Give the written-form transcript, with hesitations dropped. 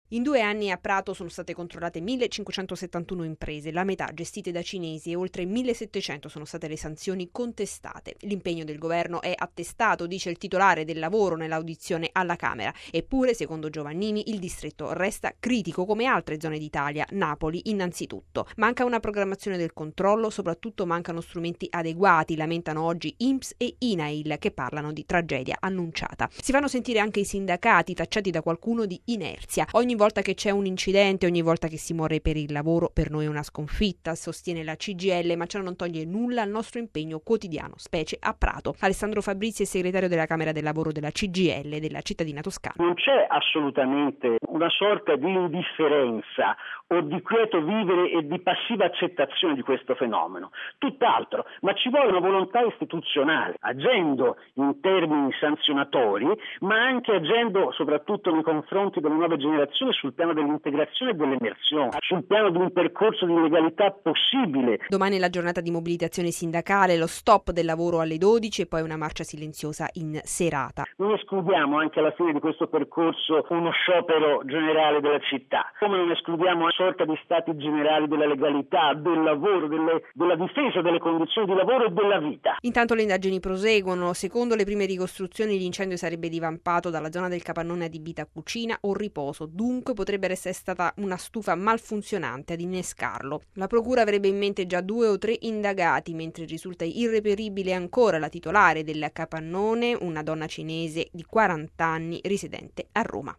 In 2 anni a Prato sono state controllate 1.571 imprese, la metà gestite da cinesi, e oltre 1.700 sono state le sanzioni contestate. L'impegno del governo è attestato, dice il titolare del lavoro nell'audizione alla Camera. Eppure, secondo Giovannini, il distretto resta critico come altre zone d'Italia, Napoli innanzitutto. Manca una programmazione del controllo, soprattutto mancano strumenti adeguati, lamentano oggi INPS e INAIL, che parlano di tragedia annunciata. Si fanno sentire anche i sindacati, tacciati da qualcuno di inerzia. Ogni volta che c'è un incidente, ogni volta che si muore per il lavoro, per noi è una sconfitta, sostiene la CGIL, ma ciò non toglie nulla al nostro impegno quotidiano, specie a Prato. Alessandro Fabrizi è segretario della Camera del Lavoro della CGIL della cittadina toscana. Non c'è assolutamente una sorta di indifferenza o di quieto vivere e di passiva accettazione di questo fenomeno, tutt'altro, ma ci vuole una volontà istituzionale, agendo in termini sanzionatori, ma anche agendo soprattutto nei confronti delle nuove generazioni sul piano dell'integrazione e dell'emersione, sul piano di un percorso di legalità possibile. Domani è la giornata di mobilitazione sindacale, lo stop del lavoro alle 12 e poi una marcia silenziosa in serata. Non escludiamo anche alla fine di questo percorso uno sciopero generale della città, come non escludiamo una sorta di stati generali della legalità, del lavoro, della difesa delle condizioni di lavoro e della vita. Intanto le indagini proseguono. Secondo le prime ricostruzioni l'incendio sarebbe divampato dalla zona del capannone adibita a cucina o riposo, dunque potrebbe essere stata una stufa malfunzionante ad innescarlo. La procura avrebbe in mente già 2 o 3 indagati, mentre risulta irreperibile ancora la titolare del capannone, una donna cinese di 40 anni residente a Roma.